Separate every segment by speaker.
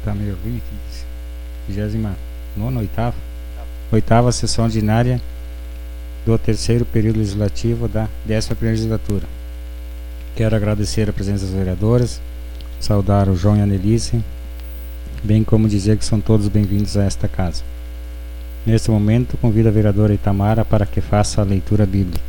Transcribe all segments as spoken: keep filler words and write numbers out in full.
Speaker 1: Tá meio ruim aqui. Vigésima nona, oitava? Oitava sessão ordinária do terceiro período legislativo da décima primeira legislatura. Quero agradecer a presença das vereadoras, saudar o João e a Annelise, bem como dizer que são todos bem-vindos a esta casa. Neste momento, convido a vereadora Itamara para que faça a leitura bíblica.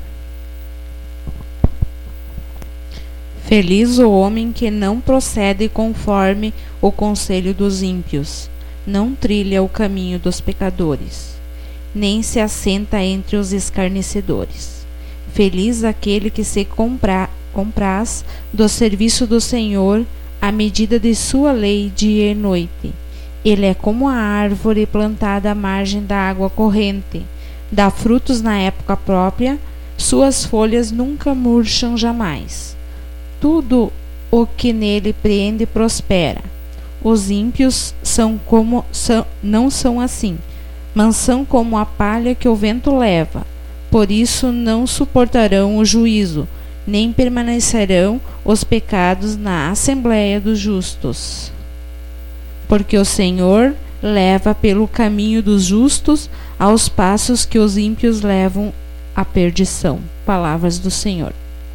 Speaker 2: Feliz o homem que não procede conforme o conselho dos ímpios, não trilha o caminho dos pecadores, nem se assenta entre os escarnecedores. Feliz aquele que se compra, compraz do serviço do Senhor à medida de sua lei dia e noite. Ele é como a árvore plantada à margem da água corrente, dá frutos na época própria, suas folhas nunca murcham jamais. Tudo o que nele prende prospera. Os ímpios são como são, não são assim, mas são como a palha que o vento leva. Por isso não suportarão o juízo, nem permanecerão os pecados na assembleia dos justos. Porque o Senhor leva pelo caminho dos justos aos passos que os ímpios levam à perdição. Palavras do Senhor.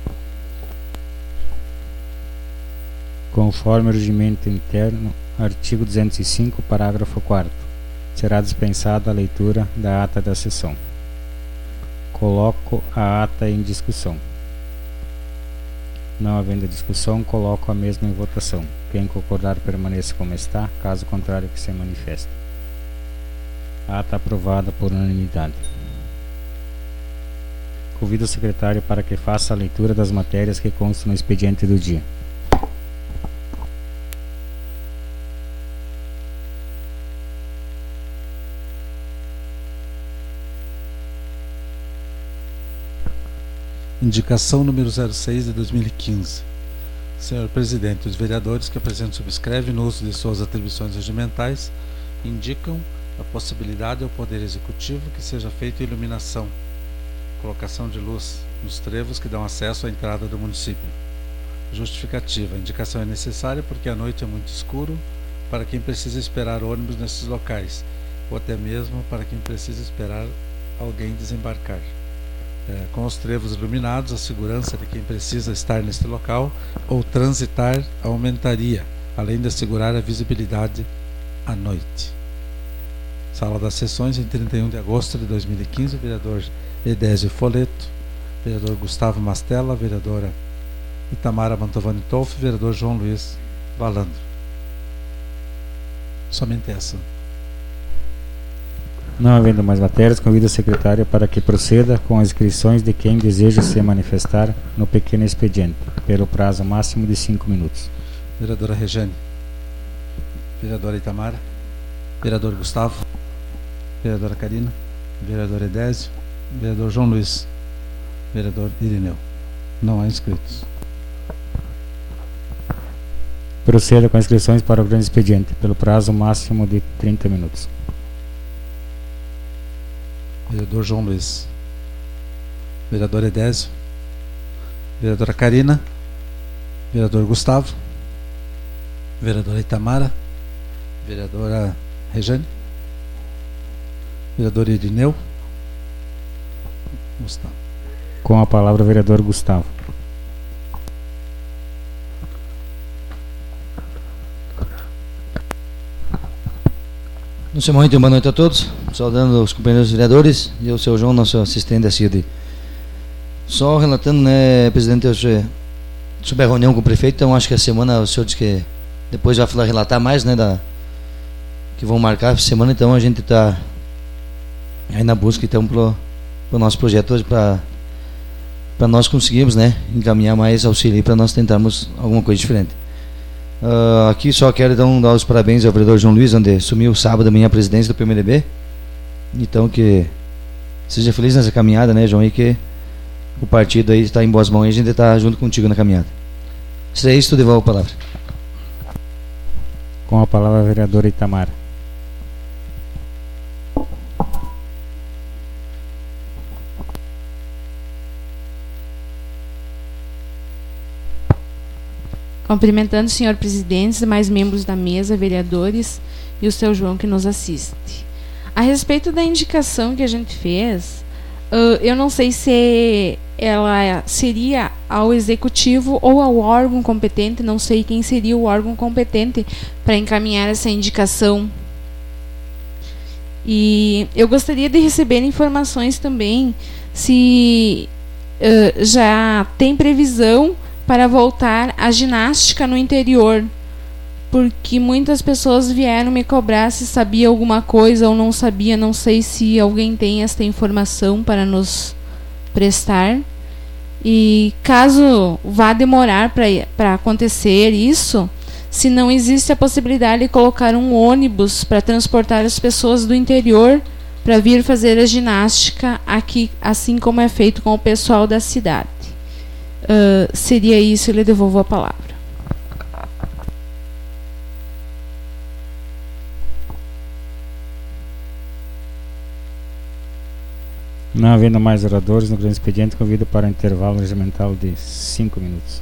Speaker 1: Conforme o regimento interno, artigo duzentos e cinco, parágrafo quarto, será dispensada a leitura da ata da sessão. Coloco a ata em discussão. Não havendo discussão, coloco a mesma em votação. Quem concordar permaneça como está, caso contrário que se manifeste. Ata aprovada por unanimidade. Convido o secretário para que faça a leitura das matérias que constam no expediente do dia.
Speaker 3: Indicação número zero seis de dois mil e quinze. Senhor Presidente, os vereadores que apresentam subscreve no uso de suas atribuições regimentais indicam a possibilidade ao Poder Executivo que seja feita iluminação, colocação de luz nos trevos que dão acesso à entrada do município. Justificativa. A indicação é necessária porque a noite é muito escuro para quem precisa esperar ônibus nesses locais, ou até mesmo para quem precisa esperar alguém desembarcar. É, com os trevos iluminados, a segurança de quem precisa estar neste local ou transitar aumentaria, além de assegurar a visibilidade à noite. Sala das sessões, em trinta e um de agosto de dois mil e quinze, vereador Edésio Foleto, vereador Gustavo Mastella, vereadora Itamara Mantovani Tolfi, vereador João Luiz Valandro. Somente essa.
Speaker 1: Não havendo mais matérias, convido a secretária para que proceda com as inscrições de quem deseja se manifestar no pequeno expediente, pelo prazo máximo de cinco minutos.
Speaker 3: Vereadora Rejane, vereadora Itamara, vereador Gustavo, vereadora Karina, vereador Edésio, vereador João Luiz, vereador Irineu. Não há inscritos.
Speaker 1: Proceda com as inscrições para o grande expediente, pelo prazo máximo de trinta minutos.
Speaker 3: Vereador João Luiz, vereador Edésio, vereadora Karina, vereador Gustavo, vereadora Itamara, vereadora Rejane, vereador Irineu. Gustavo.
Speaker 1: Com a palavra o vereador Gustavo.
Speaker 4: No seu momento, boa noite a todos, saudando os companheiros vereadores e o seu João, nosso assistente da C I D. Só relatando, né, presidente, sobre a reunião com o prefeito, então acho que a semana o senhor disse que depois vai falar, relatar mais, né, da, que vão marcar a semana, então a gente está aí na busca, então, pro, pro nosso projeto hoje, para para nós conseguirmos, né, encaminhar mais auxílio para nós tentarmos alguma coisa diferente. Uh, aqui só quero então dar os parabéns ao vereador João Luiz, onde sumiu sábado da manhã a presidência do P M D B. Então que seja feliz nessa caminhada, né, João, e que o partido aí está em boas mãos e a gente está junto contigo na caminhada. Se é isso, tu devolve a palavra.
Speaker 1: Com a palavra a vereadora Itamara.
Speaker 2: Cumprimentando o senhor presidente, demais membros da mesa, vereadores e o seu João que nos assiste. A respeito da indicação que a gente fez, uh, eu não sei se ela seria ao executivo ou ao órgão competente, não sei quem seria o órgão competente para encaminhar essa indicação. E eu gostaria de receber informações também se uh, já tem previsão para voltar à ginástica no interior, porque muitas pessoas vieram me cobrar se sabia alguma coisa ou não sabia. Não sei se alguém tem esta informação para nos prestar. E caso vá demorar para acontecer isso, se não existe a possibilidade de colocar um ônibus para transportar as pessoas do interior para vir fazer a ginástica aqui, assim como é feito com o pessoal da cidade. Uh, seria isso, eu lhe devolvo a palavra.
Speaker 1: Não havendo mais oradores no grande expediente, convido para um intervalo regimental de cinco minutos.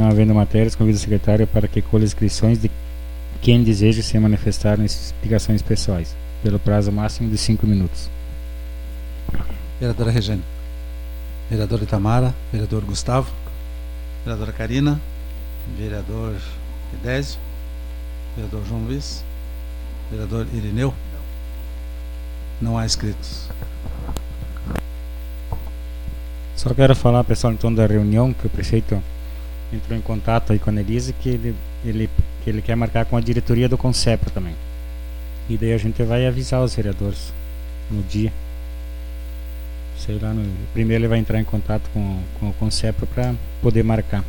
Speaker 1: Não havendo matérias, convido o secretário para que colha inscrições de quem deseja se manifestar em explicações pessoais, pelo prazo máximo de cinco minutos.
Speaker 3: Vereadora Regiane. Vereadora Itamara. Vereador Gustavo. Vereadora Karina. Vereador Edésio. Vereador João Luiz. Vereador Irineu. Não há inscritos.
Speaker 1: Só quero falar, pessoal, em torno da reunião, que o prefeito entrou em contato aí com a Nelise, que ele, ele, que ele quer marcar com a diretoria do Concepro também. E daí a gente vai avisar os vereadores no dia. Sei lá, no, primeiro ele vai entrar em contato com, com o Concepro para poder marcar.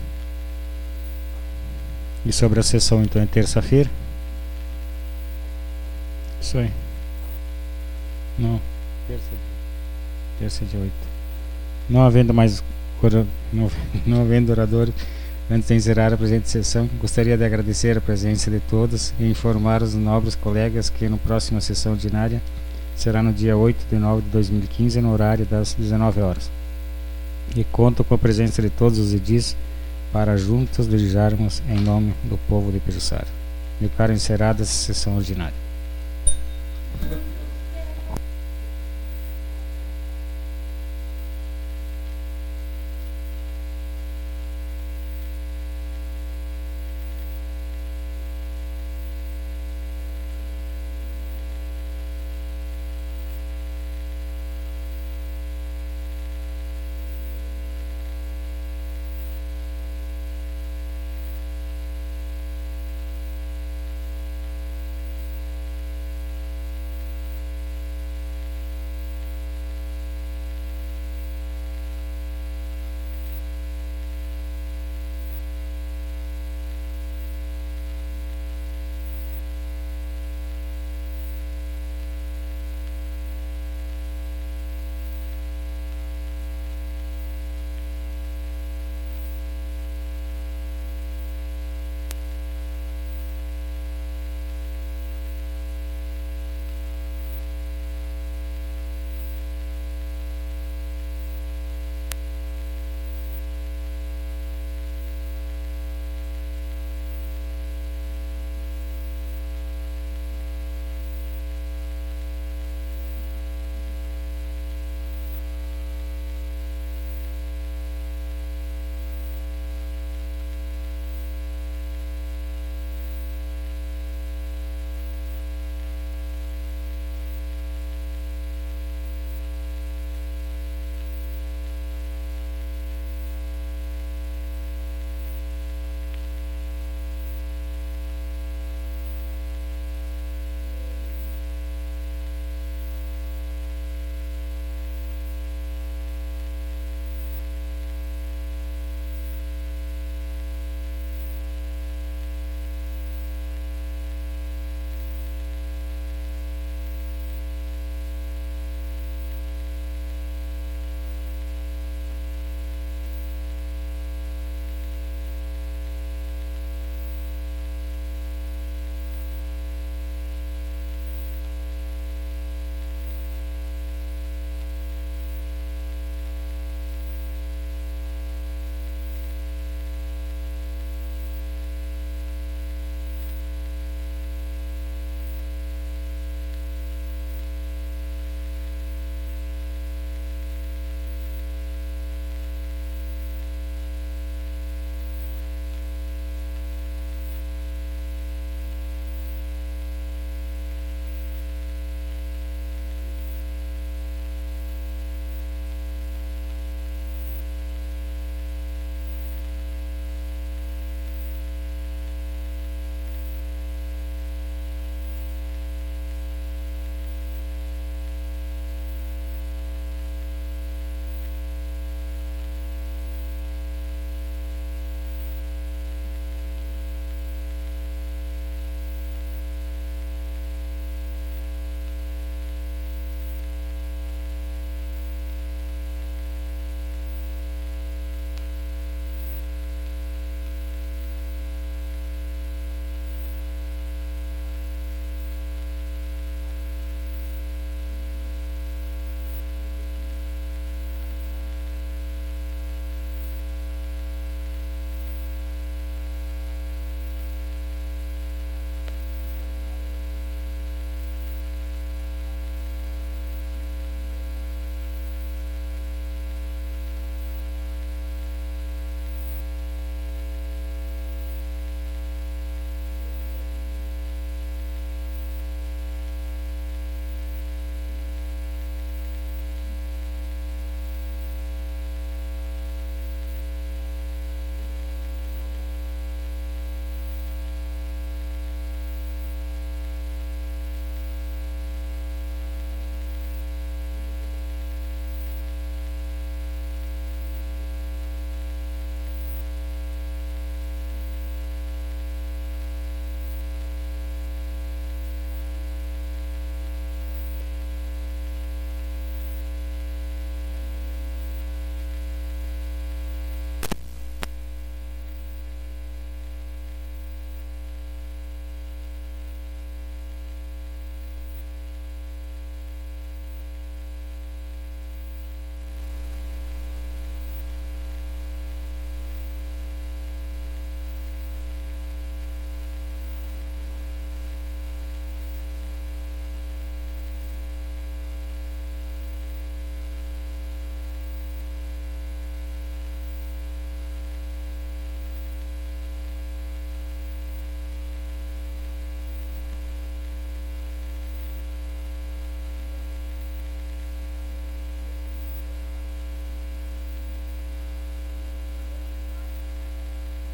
Speaker 1: E sobre a sessão, então, é terça-feira. Isso aí. Não, terça, terça dia oito. Não havendo mais não, não havendo oradores, antes de encerrar a presente sessão, gostaria de agradecer a presença de todos e informar os nobres colegas que na próxima sessão ordinária será no dia oito de nove de dois mil e quinze, no horário das dezenove horas. E conto com a presença de todos os edis para juntos dirijarmos em nome do povo de Pejuçara. Declaro encerrada essa sessão ordinária.